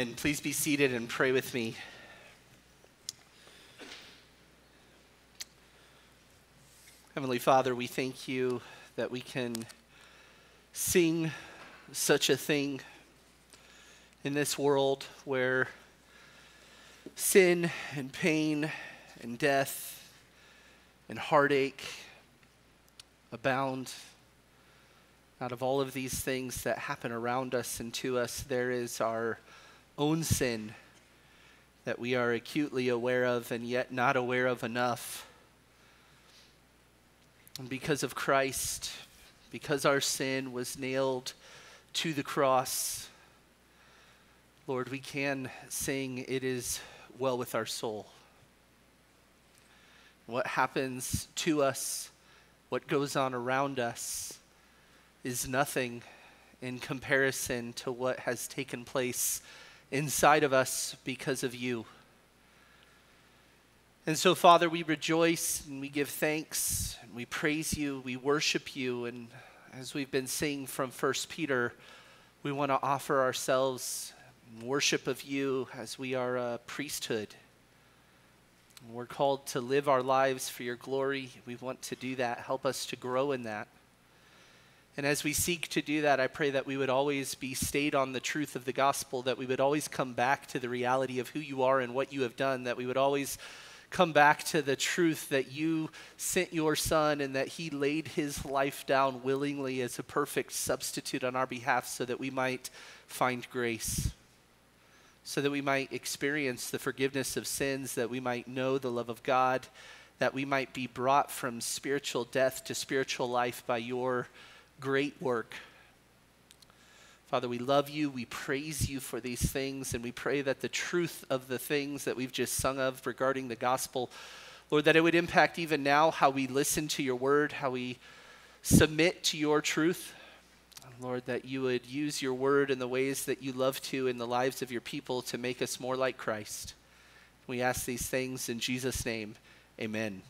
Amen. Please be seated and pray with me. Heavenly Father, we thank you that we can sing such a thing in this world where sin and pain and death and heartache abound. Out of all of these things that happen around us and to us, there is our own sin that we are acutely aware of and yet not aware of enough. And because of Christ, because our sin was nailed to the cross, Lord, we can sing, "It is well with our soul." What happens to us, what goes on around us, is nothing in comparison to what has taken place inside of us because of you. And so, Father, we rejoice and we give thanks and we praise you, we worship you. And as we've been singing from 1 Peter, we want to offer ourselves in worship of you as we are a priesthood. We're called to live our lives for your glory. We want to do that. Help us to grow in that. And as we seek to do that, I pray that we would always be stayed on the truth of the gospel, that we would always come back to the reality of who you are and what you have done, that we would always come back to the truth that you sent your son and that he laid his life down willingly as a perfect substitute on our behalf so that we might find grace, so that we might experience the forgiveness of sins, that we might know the love of God, that we might be brought from spiritual death to spiritual life by your great work. Father, we love you, we praise you for these things, and we pray that the truth of the things that we've just sung of regarding the gospel, Lord, that it would impact even now how we listen to your word, how we submit to your truth. Lord, that you would use your word in the ways that you love to in the lives of your people to make us more like Christ. We ask these things in Jesus' name, amen.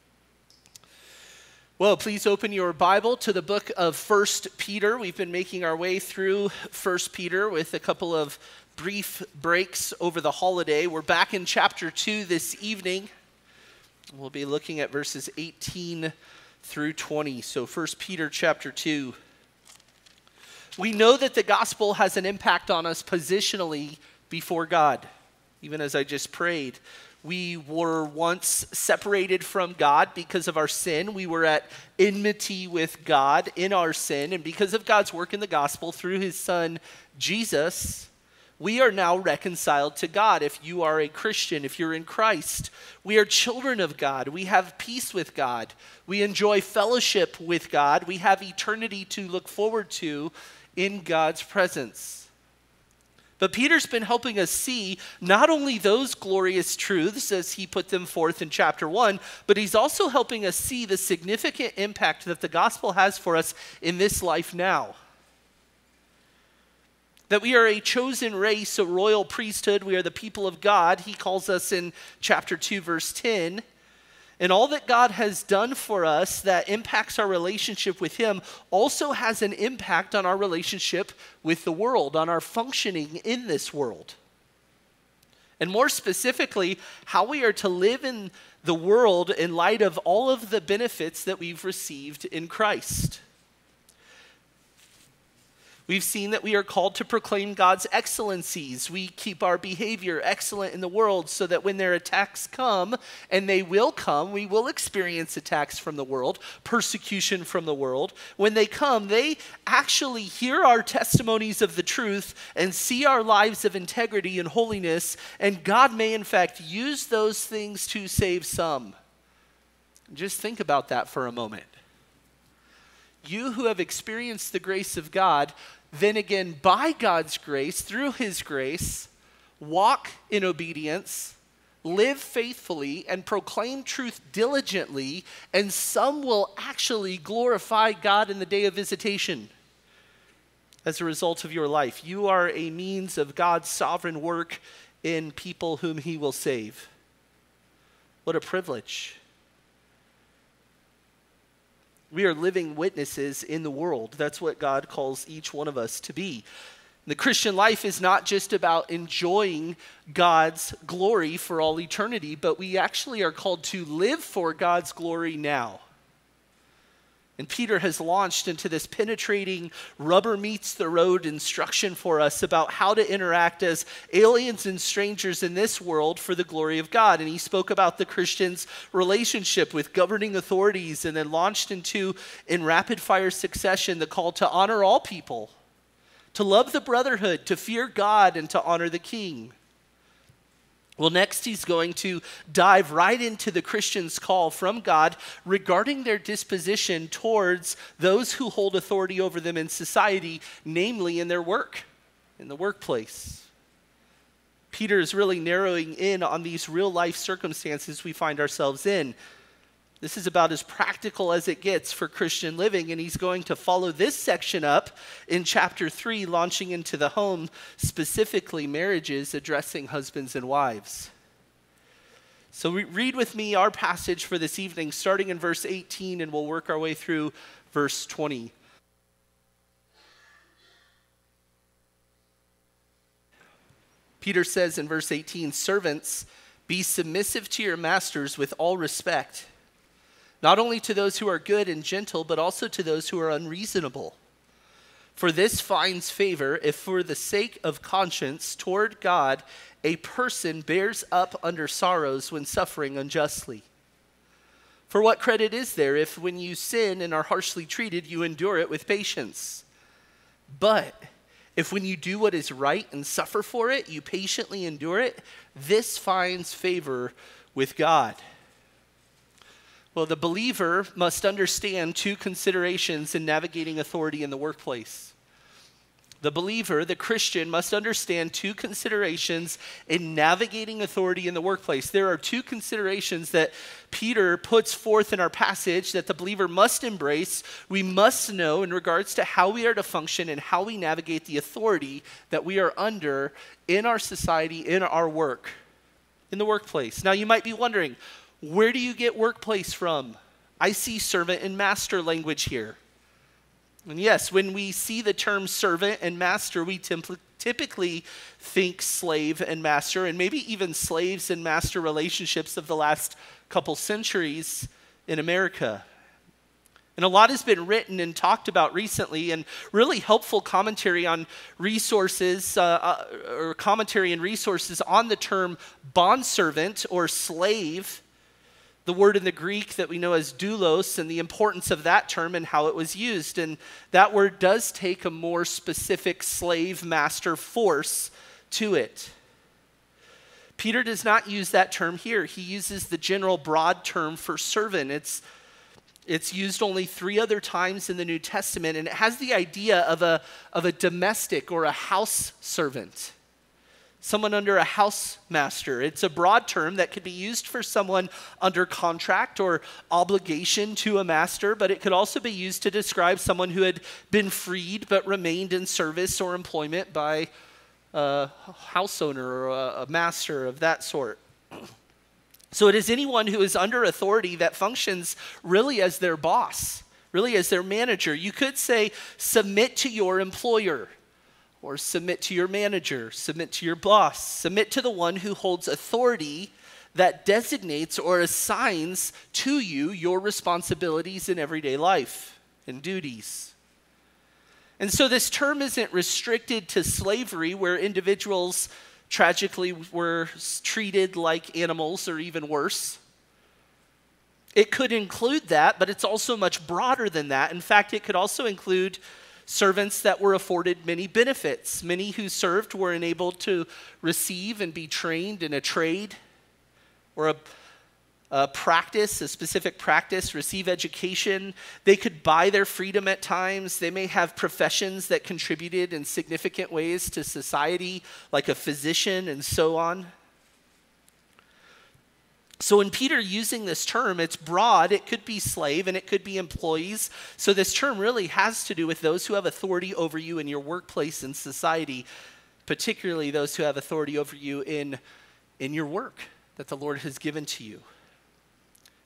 Well, please open your Bible to the book of 1 Peter. We've been making our way through 1 Peter with a couple of brief breaks over the holiday. We're back in chapter 2 this evening. We'll be looking at verses 18 through 20. So 1 Peter chapter 2. We know that the gospel has an impact on us positionally before God. Even as I just prayed, we were once separated from God because of our sin. We were at enmity with God in our sin. And because of God's work in the gospel through his son, Jesus, we are now reconciled to God. If you are a Christian, if you're in Christ, we are children of God. We have peace with God. We enjoy fellowship with God. We have eternity to look forward to in God's presence. But Peter's been helping us see not only those glorious truths as he put them forth in chapter 1, but he's also helping us see the significant impact that the gospel has for us in this life now. That we are a chosen race, a royal priesthood. We are the people of God. He calls us in chapter 2, verse 10. And all that God has done for us that impacts our relationship with him also has an impact on our relationship with the world, on our functioning in this world. And more specifically, how we are to live in the world in light of all of the benefits that we've received in Christ. We've seen that we are called to proclaim God's excellencies. We keep our behavior excellent in the world so that when their attacks come, and they will come, we will experience attacks from the world, persecution from the world. When they come, they actually hear our testimonies of the truth and see our lives of integrity and holiness, and God may in fact use those things to save some. Just think about that for a moment. You who have experienced the grace of God, then again, by God's grace, through his grace, walk in obedience, live faithfully, and proclaim truth diligently, and some will actually glorify God in the day of visitation as a result of your life. You are a means of God's sovereign work in people whom he will save. What a privilege. We are living witnesses in the world. That's what God calls each one of us to be. The Christian life is not just about enjoying God's glory for all eternity, but we actually are called to live for God's glory now. And Peter has launched into this penetrating rubber meets the road instruction for us about how to interact as aliens and strangers in this world for the glory of God. And he spoke about the Christian's relationship with governing authorities, and then launched into, in rapid fire succession, the call to honor all people, to love the brotherhood, to fear God, and to honor the king. Well, next he's going to dive right into the Christian's call from God regarding their disposition towards those who hold authority over them in society, namely in their work, in the workplace. Peter is really narrowing in on these real life circumstances we find ourselves in. This is about as practical as it gets for Christian living, and he's going to follow this section up in chapter 3, launching into the home, specifically marriages, addressing husbands and wives. So read with me our passage for this evening, starting in verse 18, and we'll work our way through verse 20. Peter says in verse 18, "Servants, be submissive to your masters with all respect, not only to those who are good and gentle, but also to those who are unreasonable. For this finds favor if for the sake of conscience toward God, a person bears up under sorrows when suffering unjustly. For what credit is there if when you sin and are harshly treated, you endure it with patience? But if when you do what is right and suffer for it, you patiently endure it, this finds favor with God." Well, the believer must understand two considerations in navigating authority in the workplace. The believer, the Christian, must understand two considerations in navigating authority in the workplace. There are two considerations that Peter puts forth in our passage that the believer must embrace. We must know in regards to how we are to function and how we navigate the authority that we are under in our society, in our work, in the workplace. Now, you might be wondering, where do you get workplace from? I see servant and master language here. And yes, when we see the term servant and master, we typically think slave and master, and maybe even slaves and master relationships of the last couple centuries in America. And a lot has been written and talked about recently, and really helpful commentary on resources, or commentary and resources on the term bondservant or slave, the word in the Greek that we know as doulos, and the importance of that term and how it was used. And that word does take a more specific slave-master force to it. Peter does not use that term here. He uses the general broad term for servant. It's used only 3 other times in the New Testament, and it has the idea of a domestic or a house servant. Someone under a house master. It's a broad term that could be used for someone under contract or obligation to a master, but it could also be used to describe someone who had been freed but remained in service or employment by a house owner or a master of that sort. So it is anyone who is under authority that functions really as their boss, really as their manager. You could say, submit to your employer, or submit to your manager, submit to your boss, submit to the one who holds authority that designates or assigns to you your responsibilities in everyday life and duties. And so this term isn't restricted to slavery, where individuals tragically were treated like animals or even worse. It could include that, but it's also much broader than that. In fact, it could also include servants that were afforded many benefits. Many who served were enabled to receive and be trained in a trade or a practice, a specific practice, receive education. They could buy their freedom at times. They may have professions that contributed in significant ways to society, like a physician and so on. So in Peter using this term, it's broad. It could be slave and it could be employees. So this term really has to do with those who have authority over you in your workplace and society, particularly those who have authority over you in your work that the Lord has given to you.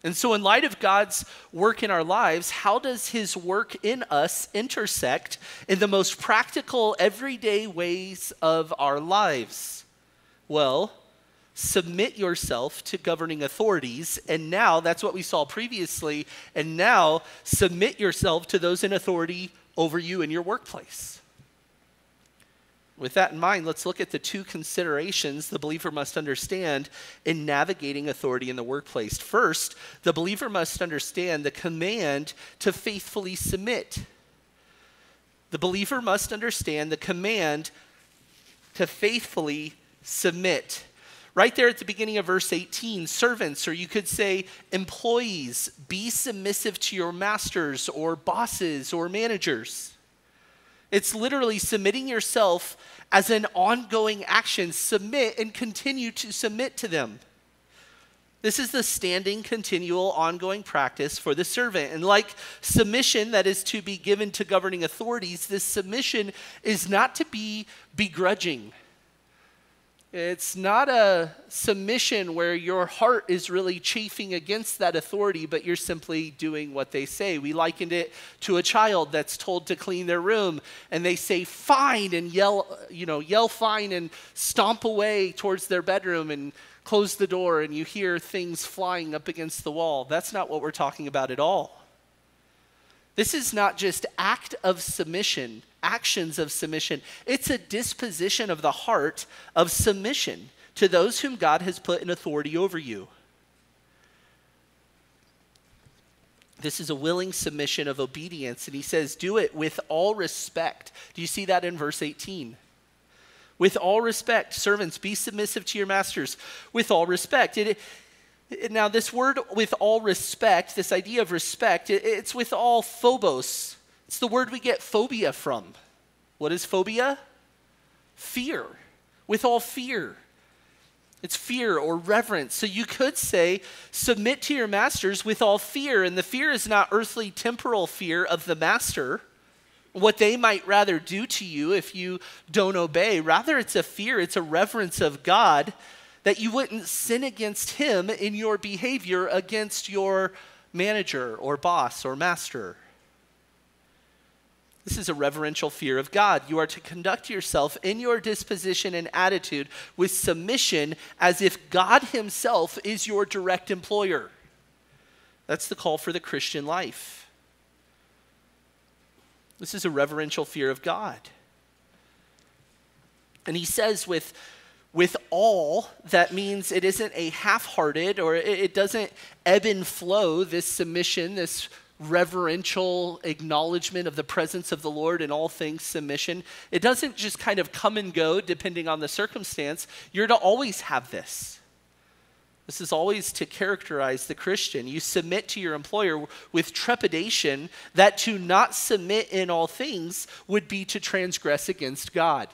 And so in light of God's work in our lives, how does his work in us intersect in the most practical, everyday ways of our lives? Well, submit yourself to governing authorities, and now, that's what we saw previously, and now submit yourself to those in authority over you in your workplace. With that in mind, let's look at the two considerations the believer must understand in navigating authority in the workplace. First, the believer must understand the command to faithfully submit. The believer must understand the command to faithfully submit. Right there at the beginning of verse 18, servants, or you could say employees, be submissive to your masters or bosses or managers. It's literally submitting yourself as an ongoing action. Submit and continue to submit to them. This is the standing, continual, ongoing practice for the servant. And like submission that is to be given to governing authorities, this submission is not to be begrudging. It's not a submission where your heart is really chafing against that authority, but you're simply doing what they say. We likened it to a child that's told to clean their room, and they say fine and yell fine and stomp away towards their bedroom and close the door, and you hear things flying up against the wall. That's not what we're talking about at all. This is not just actions of submission. It's a disposition of the heart of submission to those whom God has put in authority over you. This is a willing submission of obedience, and he says, do it with all respect. Do you see that in verse 18? With all respect, servants, be submissive to your masters. With all respect. Now, this word with all respect, this idea of respect, it's with all phobos. It's the word we get phobia from. What is phobia? Fear. With all fear. It's fear or reverence. So you could say, submit to your masters with all fear. And the fear is not earthly, temporal fear of the master, what they might rather do to you if you don't obey. Rather, it's a fear, it's a reverence of God, that you wouldn't sin against him in your behavior against your manager or boss or master. This is a reverential fear of God. You are to conduct yourself in your disposition and attitude with submission as if God himself is your direct employer. That's the call for the Christian life. This is a reverential fear of God. And he says with all, that means it isn't a half-hearted, or it doesn't ebb and flow, this submission, this reverential acknowledgement of the presence of the Lord in all things submission. It doesn't just kind of come and go depending on the circumstance. You're to always have this. This is always to characterize the Christian. You submit to your employer with trepidation that to not submit in all things would be to transgress against God.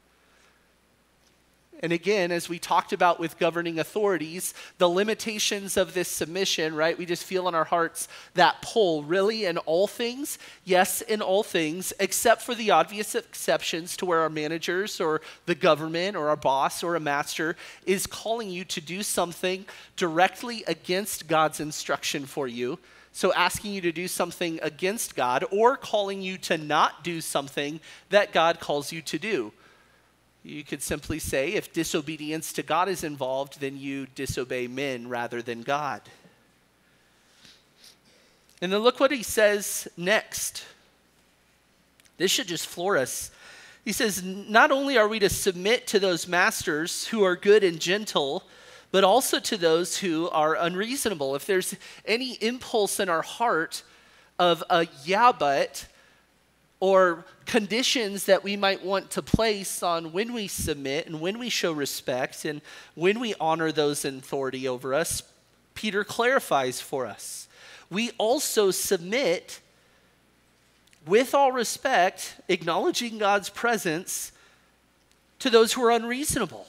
And again, as we talked about with governing authorities, the limitations of this submission, right? We just feel in our hearts that pull, really, in all things? Yes, in all things, except for the obvious exceptions to where our managers or the government or our boss or a master is calling you to do something directly against God's instruction for you. So asking you to do something against God, or calling you to not do something that God calls you to do. You could simply say, if disobedience to God is involved, then you disobey men rather than God. And then look what he says next. This should just floor us. He says, not only are we to submit to those masters who are good and gentle, but also to those who are unreasonable. If there's any impulse in our heart of a yeah, but, or conditions that we might want to place on when we submit and when we show respect and when we honor those in authority over us, Peter clarifies for us. We also submit with all respect, acknowledging God's presence, to those who are unreasonable.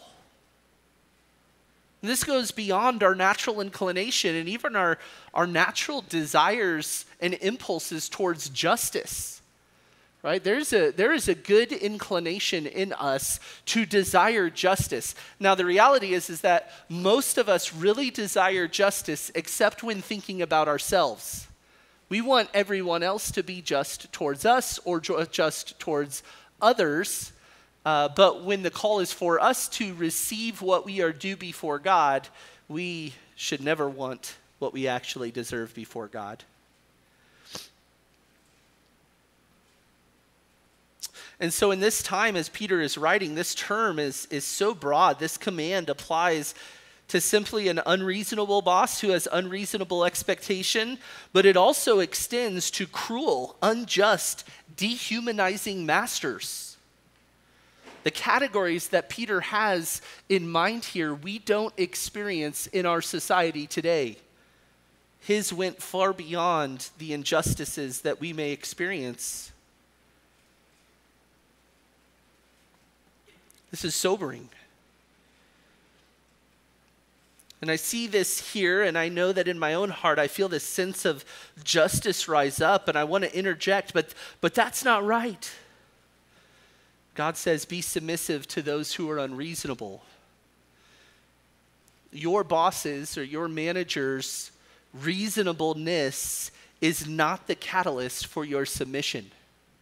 And this goes beyond our natural inclination and even our natural desires and impulses towards justice. right? There is a good inclination in us to desire justice. Now, the reality is that most of us really desire justice except when thinking about ourselves. We want everyone else to be just towards us or just towards others. But when the call is for us to receive what we are due before God, we should never want what we actually deserve before God. And so in this time, as Peter is writing, this term is so broad. This command applies to simply an unreasonable boss who has unreasonable expectation, but it also extends to cruel, unjust, dehumanizing masters. The categories that Peter has in mind here, we don't experience in our society today. His went far beyond the injustices that we may experience. This is sobering. And I see this here, and I know that in my own heart, I feel this sense of justice rise up, and I want to interject, but that's not right. God says, be submissive to those who are unreasonable. Your bosses or your managers' reasonableness is not the catalyst for your submission.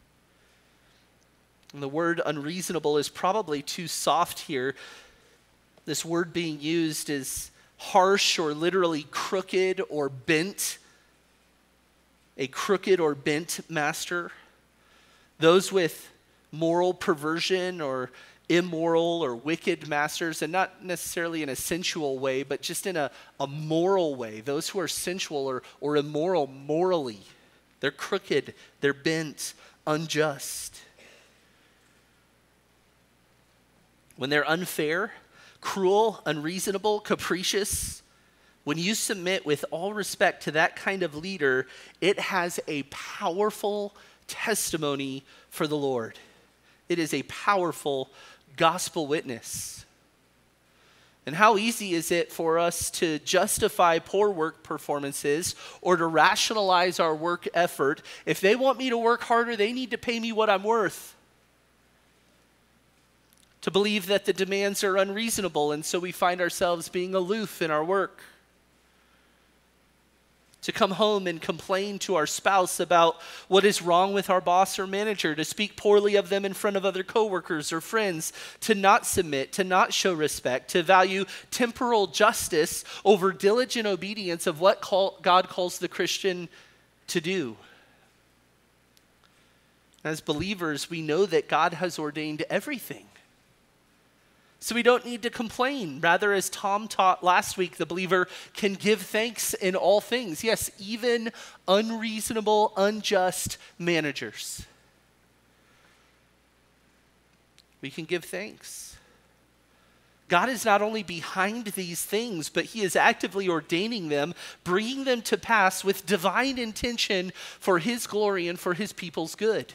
And the word unreasonable is probably too soft here. This word being used is harsh or literally crooked or bent. A crooked or bent master. Those with moral perversion or immoral or wicked masters, and not necessarily in a sensual way, but just in a moral way. Those who are sensual or immoral morally. They're crooked, they're bent, unjust. When they're unfair, cruel, unreasonable, capricious, when you submit with all respect to that kind of leader, it has a powerful testimony for the Lord. It is a powerful gospel witness. And how easy is it for us to justify poor work performances or to rationalize our work effort? If they want me to work harder, they need to pay me what I'm worth. To believe that the demands are unreasonable, and so we find ourselves being aloof in our work. To come home and complain to our spouse about what is wrong with our boss or manager, to speak poorly of them in front of other coworkers or friends, to not submit, to not show respect, to value temporal justice over diligent obedience of what God calls the Christian to do. As believers, we know that God has ordained everything. So we don't need to complain. Rather, as Tom taught last week, the believer can give thanks in all things. Yes, even unreasonable, unjust managers. We can give thanks. God is not only behind these things, but he is actively ordaining them, bringing them to pass with divine intention for his glory and for his people's good.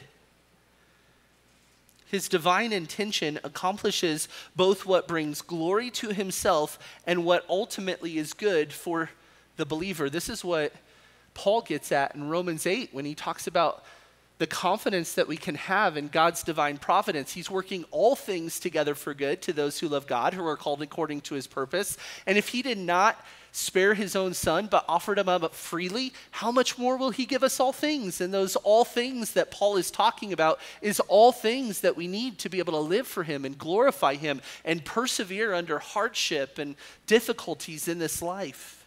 His divine intention accomplishes both what brings glory to himself and what ultimately is good for the believer. This is what Paul gets at in Romans 8 when he talks about the confidence that we can have in God's divine providence. He's working all things together for good to those who love God, who are called according to his purpose. And if he did not spare his own son, but offered him up freely, how much more will he give us all things? And those all things that Paul is talking about is all things that we need to be able to live for him and glorify him and persevere under hardship and difficulties in this life.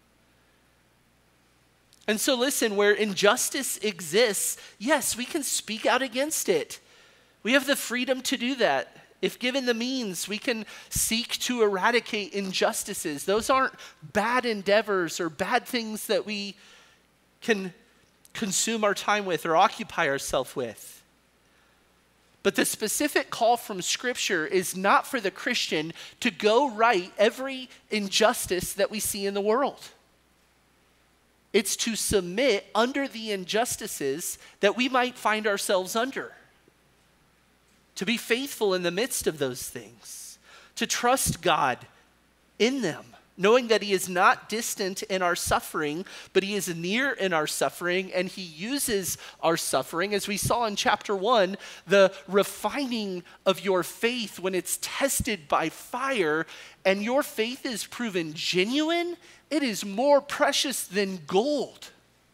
And so listen, where injustice exists, yes, we can speak out against it. We have the freedom to do that. If given the means, we can seek to eradicate injustices. Those aren't bad endeavors or bad things that we can consume our time with or occupy ourselves with. But the specific call from Scripture is not for the Christian to go right every injustice that we see in the world. It's to submit under the injustices that we might find ourselves under. To be faithful in the midst of those things. To trust God in them, knowing that he is not distant in our suffering, but he is near in our suffering, and he uses our suffering, as we saw in chapter 1, the refining of your faith when it's tested by fire, and your faith is proven genuine, it is more precious than gold.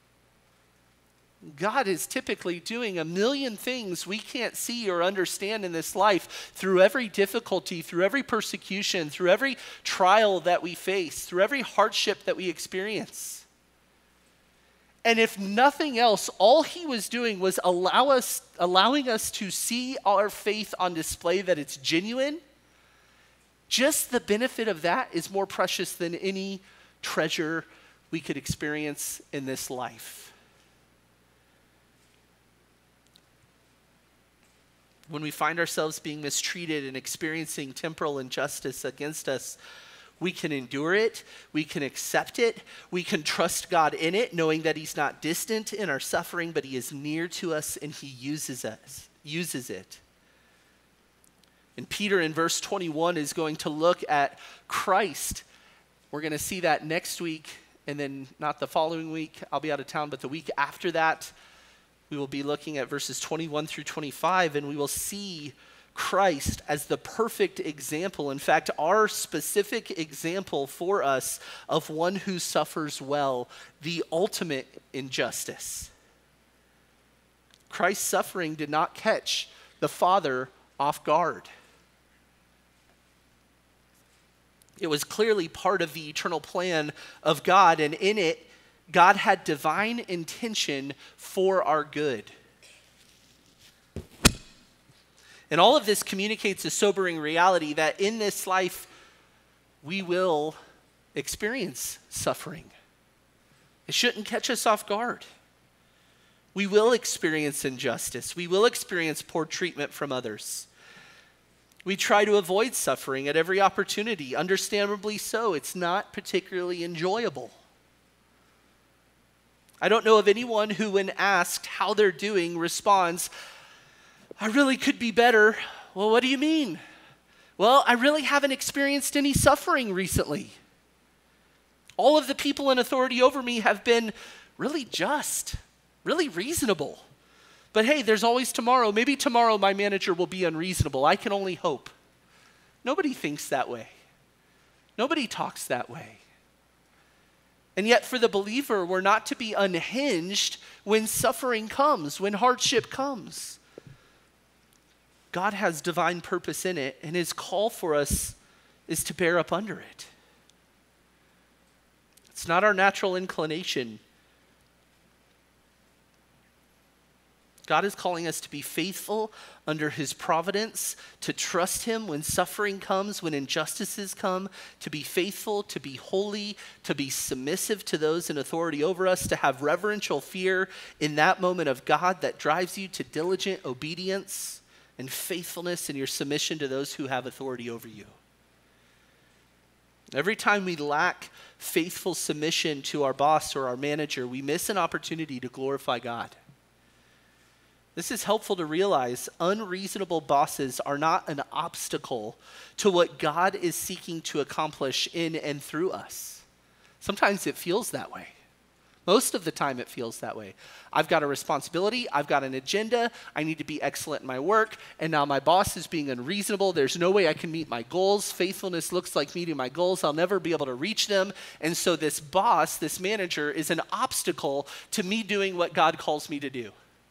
God is typically doing a million things we can't see or understand in this life through every difficulty, through every persecution, through every trial that we face, through every hardship that we experience. And if nothing else, all he was doing was allowing us to see our faith on display, that it's genuine. Just the benefit of that is more precious than any treasure we could experience in this life. When we find ourselves being mistreated and experiencing temporal injustice against us, we can endure it, we can accept it, we can trust God in it, knowing that he's not distant in our suffering, but he is near to us and he uses it. And Peter in verse 21 is going to look at Christ. We're going to see that next week, and then not the following week, I'll be out of town, but the week after that, we will be looking at verses 21 through 25, and we will see Christ as the perfect example. In fact, our specific example for us of one who suffers well, the ultimate injustice. Christ's suffering did not catch the Father off guard. It was clearly part of the eternal plan of God, and in it, God had divine intention for our good. And all of this communicates a sobering reality that in this life, we will experience suffering. It shouldn't catch us off guard. We will experience injustice. We will experience poor treatment from others. We try to avoid suffering at every opportunity. Understandably so. It's not particularly enjoyable. I don't know of anyone who, when asked how they're doing, responds, "I really could be better." Well, what do you mean? Well, I really haven't experienced any suffering recently. All of the people in authority over me have been really just, really reasonable. But hey, there's always tomorrow. Maybe tomorrow my manager will be unreasonable. I can only hope. Nobody thinks that way. Nobody talks that way. And yet for the believer, we're not to be unhinged when suffering comes, when hardship comes. God has divine purpose in it, and his call for us is to bear up under it. It's not our natural inclination. God is calling us to be faithful under his providence, to trust him when suffering comes, when injustices come, to be faithful, to be holy, to be submissive to those in authority over us, to have reverential fear in that moment of God that drives you to diligent obedience and faithfulness in your submission to those who have authority over you. Every time we lack faithful submission to our boss or our manager, we miss an opportunity to glorify God. This is helpful to realize. Unreasonable bosses are not an obstacle to what God is seeking to accomplish in and through us. Sometimes it feels that way. Most of the time it feels that way. I've got a responsibility, I've got an agenda, I need to be excellent in my work, and now my boss is being unreasonable. There's no way I can meet my goals. Faithfulness looks like meeting my goals. I'll never be able to reach them. And so this boss, this manager, is an obstacle to me doing what God calls me to do.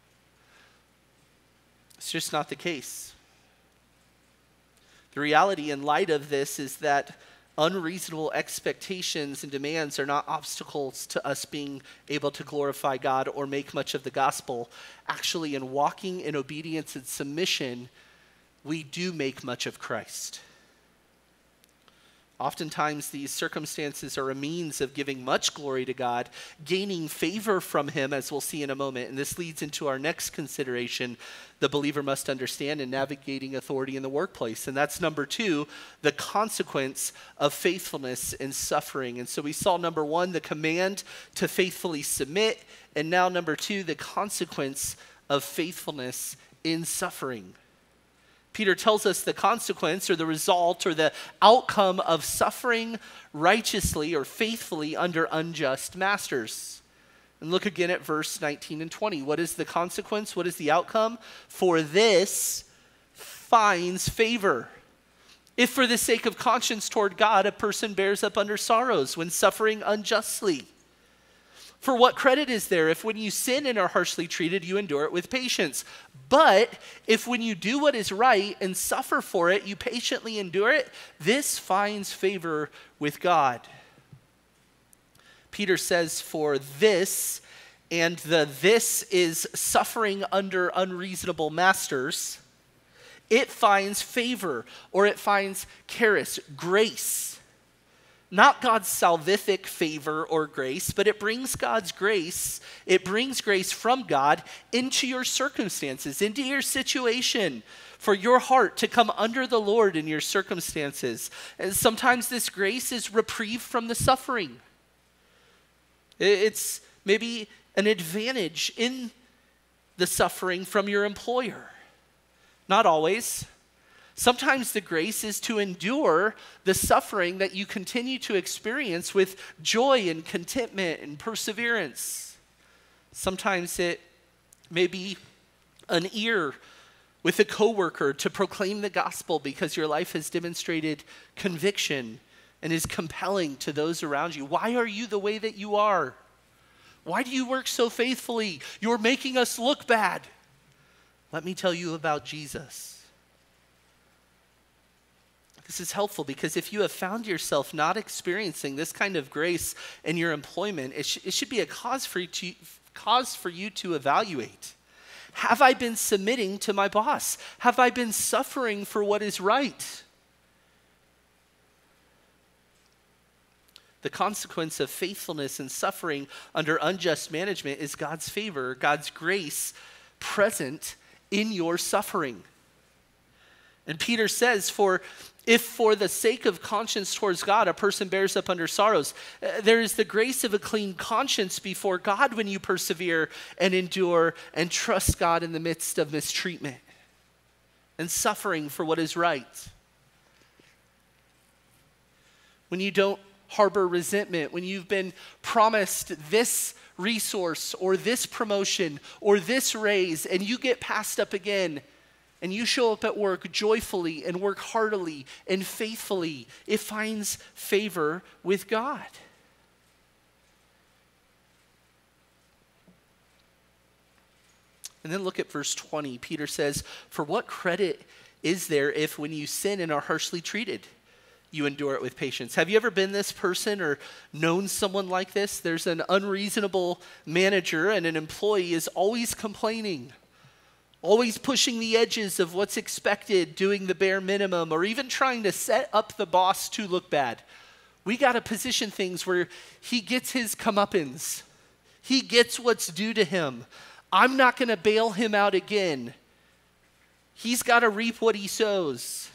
It's just not the case. The reality in light of this is that unreasonable expectations and demands are not obstacles to us being able to glorify God or make much of the gospel. Actually, in walking in obedience and submission, we do make much of Christ. Oftentimes, these circumstances are a means of giving much glory to God, gaining favor from him, as we'll see in a moment. And this leads into our next consideration the believer must understand in navigating authority in the workplace. And that's number 2, the consequence of faithfulness in suffering. And so we saw number 1, the command to faithfully submit. And now number 2, the consequence of faithfulness in suffering. Peter tells us the consequence or the result or the outcome of suffering righteously or faithfully under unjust masters. And look again at verse 19 and 20. What is the consequence? What is the outcome? For this finds favor. If for the sake of conscience toward God, a person bears up under sorrows when suffering unjustly. For what credit is there if when you sin and are harshly treated, you endure it with patience? But if when you do what is right and suffer for it, you patiently endure it, this finds favor with God. Peter says for this, and this is suffering under unreasonable masters, it finds favor, or it finds charis, grace. Not God's salvific favor or grace, but it brings God's grace, it brings grace from God into your circumstances, into your situation, for your heart to come under the Lord in your circumstances. And sometimes this grace is reprieve from the suffering. It's maybe an advantage in the suffering from your employer. Not always. Sometimes the grace is to endure the suffering that you continue to experience with joy and contentment and perseverance. Sometimes it may be an ear with a coworker to proclaim the gospel because your life has demonstrated conviction and is compelling to those around you. Why are you the way that you are? Why do you work so faithfully? You're making us look bad. Let me tell you about Jesus. This is helpful because if you have found yourself not experiencing this kind of grace in your employment, it should be a cause for you to evaluate. Have I been submitting to my boss? Have I been suffering for what is right? The consequence of faithfulness and suffering under unjust management is God's favor, God's grace present in your suffering. And Peter says, if for the sake of conscience towards God, a person bears up under sorrows, there is the grace of a clean conscience before God when you persevere and endure and trust God in the midst of mistreatment and suffering for what is right. When you don't harbor resentment, when you've been promised this resource or this promotion or this raise and you get passed up again, and you show up at work joyfully and work heartily and faithfully, it finds favor with God. And then look at verse 20. Peter says, for what credit is there if when you sin and are harshly treated, you endure it with patience? Have you ever been this person or known someone like this? There's an unreasonable manager and an employee is always complaining, always pushing the edges of what's expected, doing the bare minimum, or even trying to set up the boss to look bad. We got to position things where he gets his comeuppance. He gets what's due to him. I'm not going to bail him out again. He's got to reap what he sows.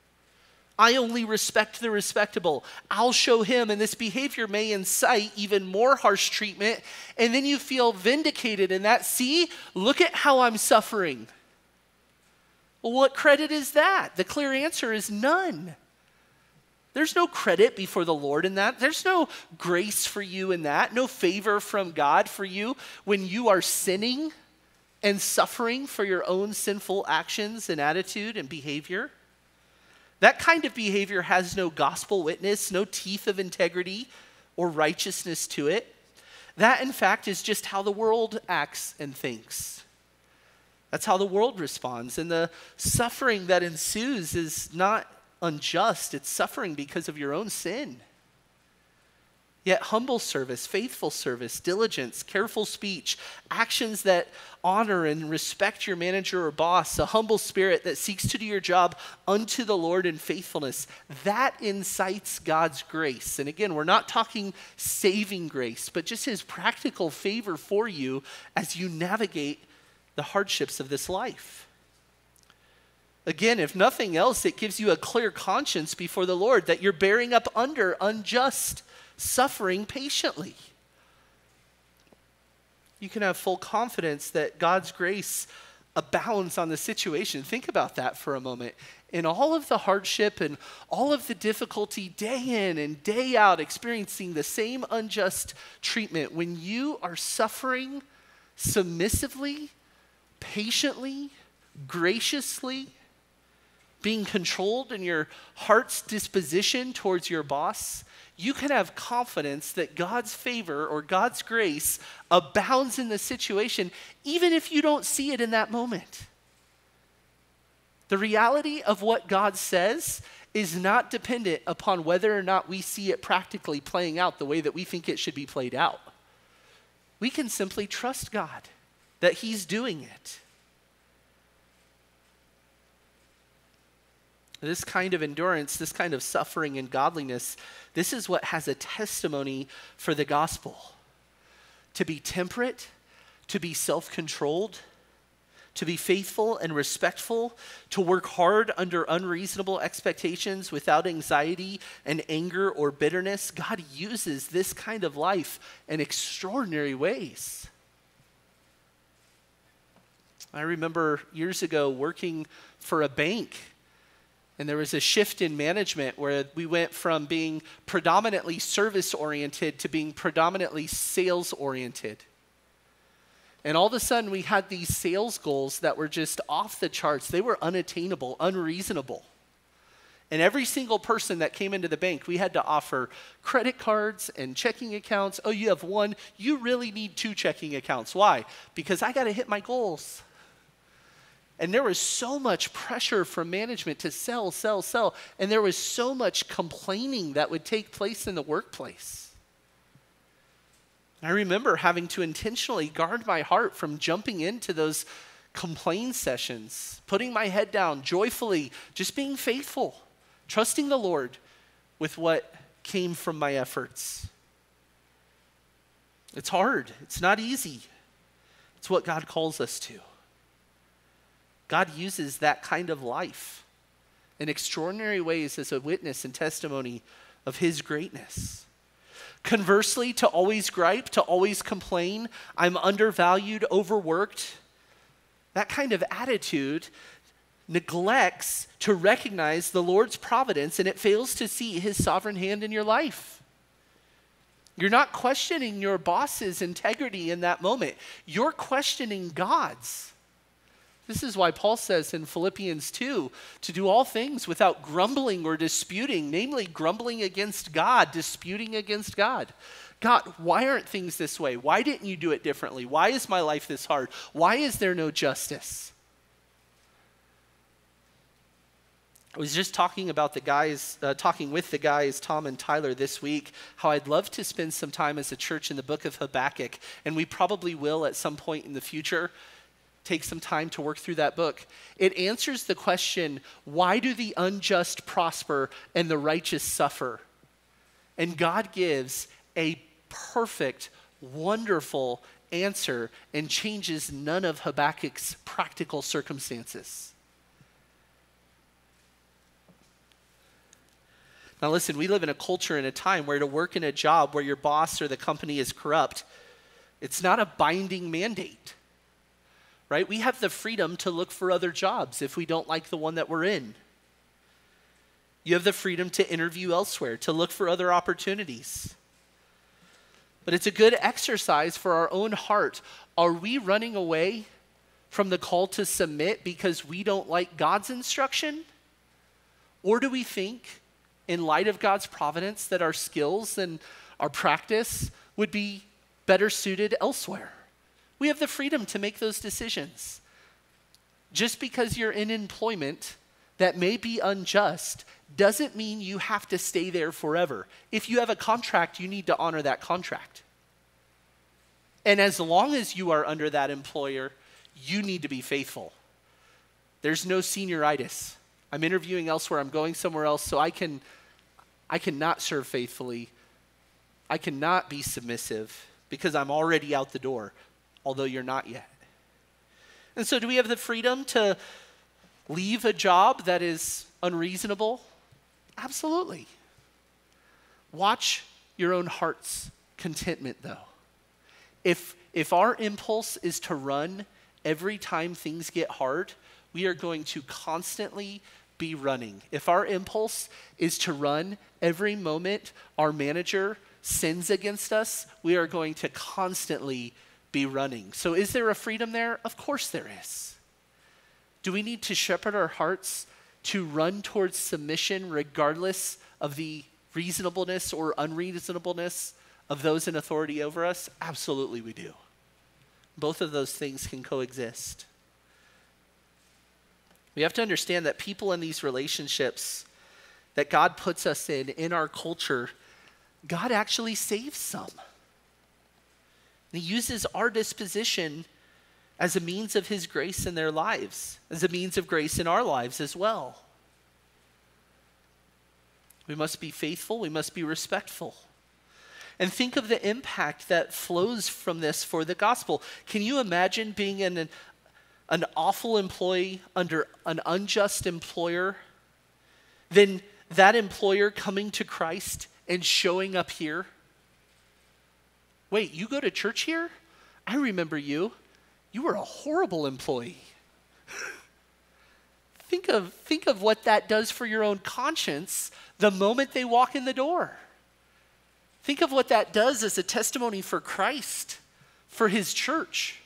I only respect the respectable. I'll show him, and this behavior may incite even more harsh treatment, and then you feel vindicated in that. See, look at how I'm suffering. Well, what credit is that? The clear answer is none. There's no credit before the Lord in that. There's no grace for you in that, no favor from God for you when you are sinning and suffering for your own sinful actions and attitude and behavior. That kind of behavior has no gospel witness, no teeth of integrity or righteousness to it. That, in fact, is just how the world acts and thinks. That's how the world responds. And the suffering that ensues is not unjust. It's suffering because of your own sin. Yet humble service, faithful service, diligence, careful speech, actions that honor and respect your manager or boss, a humble spirit that seeks to do your job unto the Lord in faithfulness, that incites God's grace. And again, we're not talking saving grace, but just his practical favor for you as you navigate the hardships of this life. Again, if nothing else, it gives you a clear conscience before the Lord that you're bearing up under unjust suffering patiently. You can have full confidence that God's grace abounds on the situation. Think about that for a moment. In all of the hardship and all of the difficulty, day in and day out, experiencing the same unjust treatment, when you are suffering submissively, patiently, graciously, being controlled in your heart's disposition towards your boss, you can have confidence that God's favor or God's grace abounds in the situation, even if you don't see it in that moment. The reality of what God says is not dependent upon whether or not we see it practically playing out the way that we think it should be played out. We can simply trust God that He's doing it. This kind of endurance, this kind of suffering and godliness, this is what has a testimony for the gospel. To be temperate, to be self-controlled, to be faithful and respectful, to work hard under unreasonable expectations without anxiety and anger or bitterness. God uses this kind of life in extraordinary ways. I remember years ago working for a bank, and there was a shift in management where we went from being predominantly service-oriented to being predominantly sales-oriented. And all of a sudden, we had these sales goals that were just off the charts. They were unattainable, unreasonable. And every single person that came into the bank, we had to offer credit cards and checking accounts. Oh, you have one. You really need 2 checking accounts. Why? Because I got to hit my goals. And there was so much pressure from management to sell. And there was so much complaining that would take place in the workplace. I remember having to intentionally guard my heart from jumping into those complaint sessions, putting my head down joyfully, just being faithful, trusting the Lord with what came from my efforts. It's hard. It's not easy. It's what God calls us to. God uses that kind of life in extraordinary ways as a witness and testimony of His greatness. Conversely, to always gripe, to always complain, I'm undervalued, overworked, that kind of attitude neglects to recognize the Lord's providence, and it fails to see His sovereign hand in your life. You're not questioning your boss's integrity in that moment. You're questioning God's. This is why Paul says in Philippians 2 to do all things without grumbling or disputing, namely grumbling against God, disputing against God. God, why aren't things this way? Why didn't you do it differently? Why is my life this hard? Why is there no justice? I was just talking with the guys, Tom and Tyler, this week, how I'd love to spend some time as a church in the book of Habakkuk, and we probably will at some point in the future. Take some time to work through that book. It answers the question, why do the unjust prosper and the righteous suffer? And God gives a perfect, wonderful answer and changes none of Habakkuk's practical circumstances. Now listen, we live in a culture and a time where to work in a job where your boss or the company is corrupt, it's not a binding mandate. Right? We have the freedom to look for other jobs if we don't like the one that we're in. You have the freedom to interview elsewhere, to look for other opportunities. But it's a good exercise for our own heart. Are we running away from the call to submit because we don't like God's instruction? Or do we think, in light of God's providence, that our skills and our practice would be better suited elsewhere? We have the freedom to make those decisions. Just because you're in employment that may be unjust doesn't mean you have to stay there forever. If you have a contract, you need to honor that contract. And as long as you are under that employer, you need to be faithful. There's no senioritis. I'm interviewing elsewhere, I'm going somewhere else, so I cannot serve faithfully. I cannot be submissive because I'm already out the door, although you're not yet. And so do we have the freedom to leave a job that is unreasonable? Absolutely. Watch your own heart's contentment, though. If our impulse is to run every time things get hard, we are going to constantly be running. If our impulse is to run every moment our manager sins against us, we are going to constantly be running. So is there a freedom there? Of course there is. Do we need to shepherd our hearts to run towards submission regardless of the reasonableness or unreasonableness of those in authority over us? Absolutely we do. Both of those things can coexist. We have to understand that people in these relationships that God puts us in our culture, God actually saves some. And he uses our disposition as a means of his grace in their lives, as a means of grace in our lives as well. We must be faithful, we must be respectful. And think of the impact that flows from this for the gospel. Can you imagine being an awful employee under an unjust employer? Then that employer coming to Christ and showing up here? Wait, you go to church here? I remember you. You were a horrible employee. Think of what that does for your own conscience the moment they walk in the door. Think of what that does as a testimony for Christ, for his church.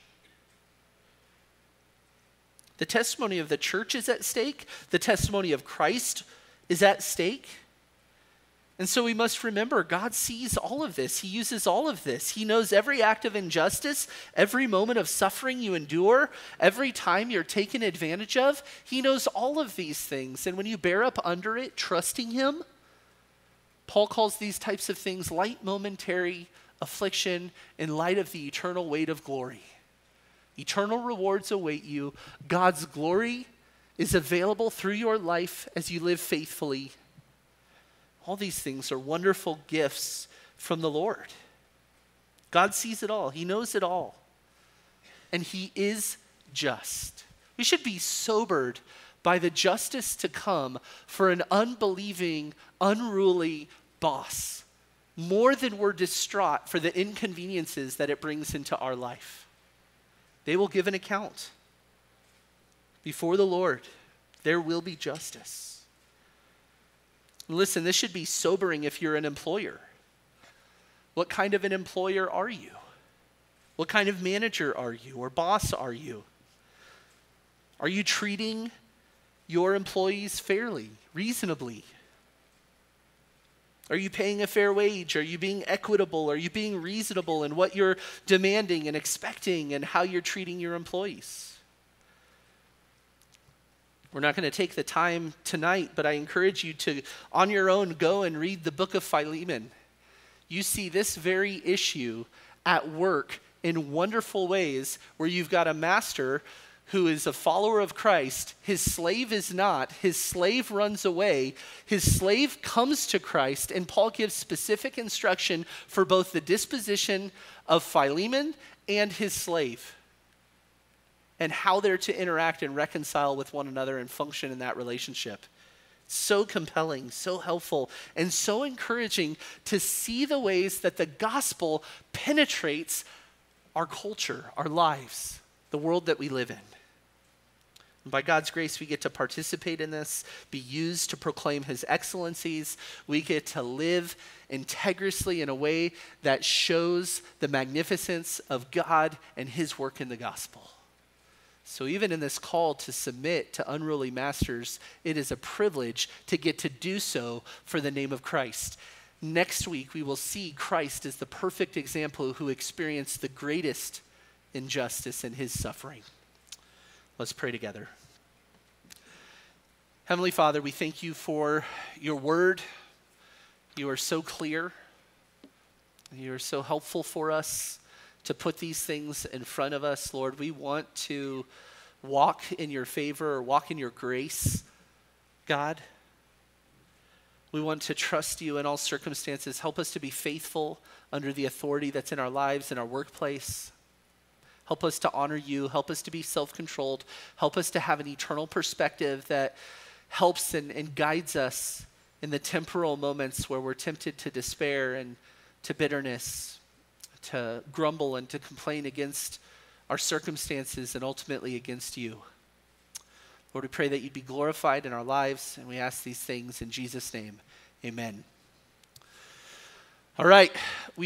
The testimony of the church is at stake. The testimony of Christ is at stake. And so we must remember, God sees all of this. He uses all of this. He knows every act of injustice, every moment of suffering you endure, every time you're taken advantage of. He knows all of these things. And when you bear up under it, trusting him, Paul calls these types of things light momentary affliction in light of the eternal weight of glory. Eternal rewards await you. God's glory is available through your life as you live faithfully. All these things are wonderful gifts from the Lord. God sees it all. He knows it all. And he is just. We should be sobered by the justice to come for an unbelieving, unruly boss, more than we're distraught for the inconveniences that it brings into our life. They will give an account. Before the Lord, there will be justice. Listen, this should be sobering if you're an employer. What kind of an employer are you? What kind of manager are you or boss are you? Are you treating your employees fairly, reasonably? Are you paying a fair wage? Are you being equitable? Are you being reasonable in what you're demanding and expecting and how you're treating your employees? We're not going to take the time tonight, but I encourage you to, on your own, go and read the book of Philemon. You see this very issue at work in wonderful ways where you've got a master who is a follower of Christ. His slave is not. His slave runs away. His slave comes to Christ, and Paul gives specific instruction for both the disposition of Philemon and his slave and how they're to interact and reconcile with one another and function in that relationship. So compelling, so helpful, and so encouraging to see the ways that the gospel penetrates our culture, our lives, the world that we live in. And by God's grace, we get to participate in this, be used to proclaim his excellencies. We get to live integriously in a way that shows the magnificence of God and his work in the gospel. So even in this call to submit to unruly masters, it is a privilege to get to do so for the name of Christ. Next week, we will see Christ as the perfect example who experienced the greatest injustice in his suffering. Let's pray together. Heavenly Father, we thank you for your word. You are so clear. You are so helpful for us to put these things in front of us. Lord, we want to walk in your favor or walk in your grace, God. We want to trust you in all circumstances. Help us to be faithful under the authority that's in our lives, in our workplace. Help us to honor you. Help us to be self-controlled. Help us to have an eternal perspective that helps and guides us in the temporal moments where we're tempted to despair and to bitterness, to grumble and to complain against our circumstances, and ultimately against you. Lord, we pray that you'd be glorified in our lives, and we ask these things in Jesus' name. Amen. All right.